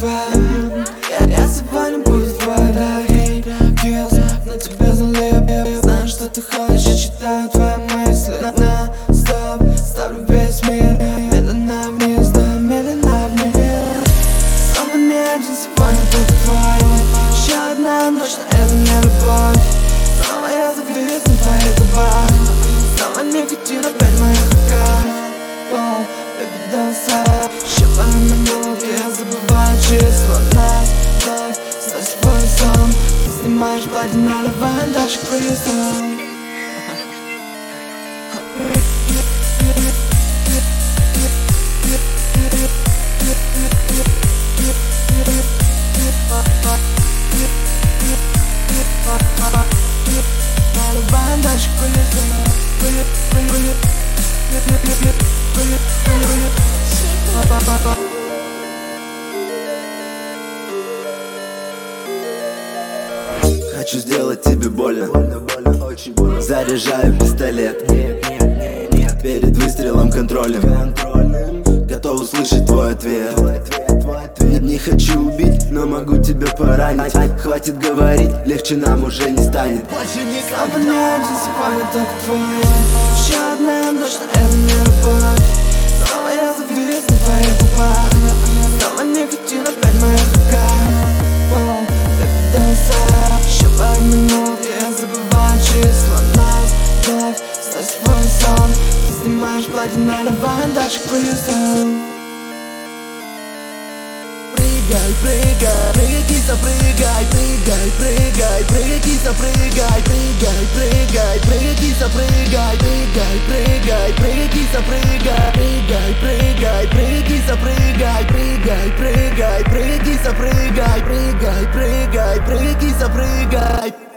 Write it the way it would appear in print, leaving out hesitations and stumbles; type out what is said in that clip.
губам. Я сегодня буду твой дорогий килс, но тебе залип. Знаю, что ты хочешь, я читаю твои мысли. На стоп, ставлю весь мир медленно вниз, да, медленно вниз. Снова не один, сегодня буду твоей. Еще одна ночь, но это не любовь. Снова я загреюсь на твоих губах. Снова никотин опять в моих руках. Воу, baby, don't stop. Еще пару минут, и я забываю чувства нас. Так, снова свой сон. Ты снимаешь платье, наливаем дальше кристалл. Наливаем дальше кристалл. Хочу сделать тебе больно, очень больно. Заряжаю пистолет, перед выстрелом контролем. Готов услышать твой ответ. Не хочу убить, но могу тебя поранить. Хватит говорить, легче нам уже не станет. Больше никогда не один, сегодня только твой. Еще одна ночь, но это не любовь. Снова я загреюсь на твоих губах. Снова никотин опять в моих руках. Воу, baby, don't stop. Еще пару минут, и я забываю числа нас. Так, снова свой сон. Ты снимаешь платье, наливаем дальше кристалл. Прыгай, прыгай, прыгай, киса, прыгай, прыгай, прыгай, прыгай, киса, прыгай, прыгай, прыгай, прыгай, киса, прыгай, прыгай, прыгай, прыгай, киса, прыгай, прыгай, прыгай, прыгай, киса, прыгай, прыгай, прыгай, прыгай, киса, прыгай, прыгай, прыгай, прыгай, киса, прыгай.